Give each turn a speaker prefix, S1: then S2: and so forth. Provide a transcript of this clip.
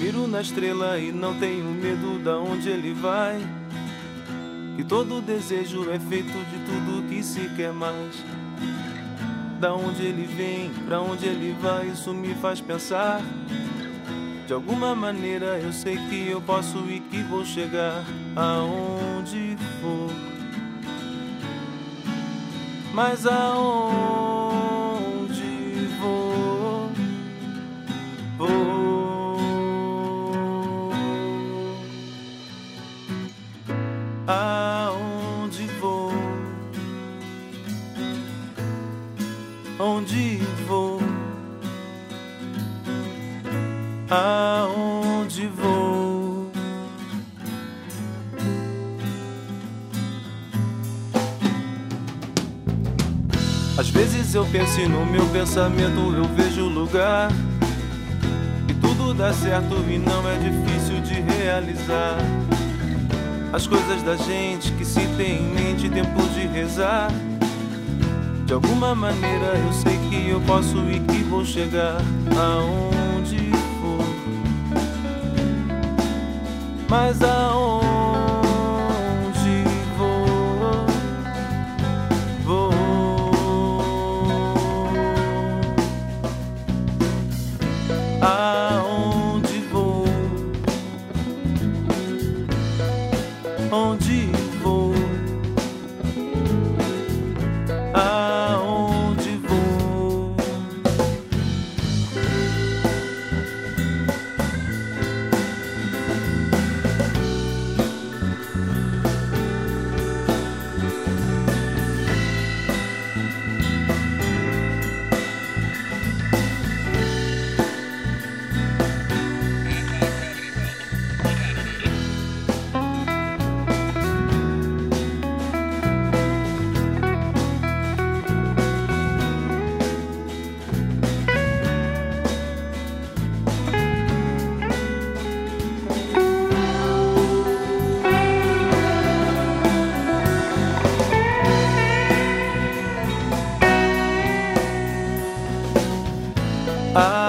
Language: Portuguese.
S1: miro na estrela e não tenho medo da onde ele vai. Que todo desejo é feito de tudo que se quer mais. Da onde ele vem, pra onde ele vai, isso me faz pensar. De alguma maneira eu sei que eu posso e que vou chegar aonde for. Mas aonde vou, vou. Aonde vou, onde vou, aonde vou. Às vezes eu penso e no meu pensamento eu vejo lugar e tudo dá certo e não é difícil de realizar. As coisas da gente que se tem em mente, tempo de rezar. De alguma maneira eu sei que eu posso e que vou chegar aonde for. Mas aonde vou, vou. Aonde vou, onde vou, aonde vou. Ah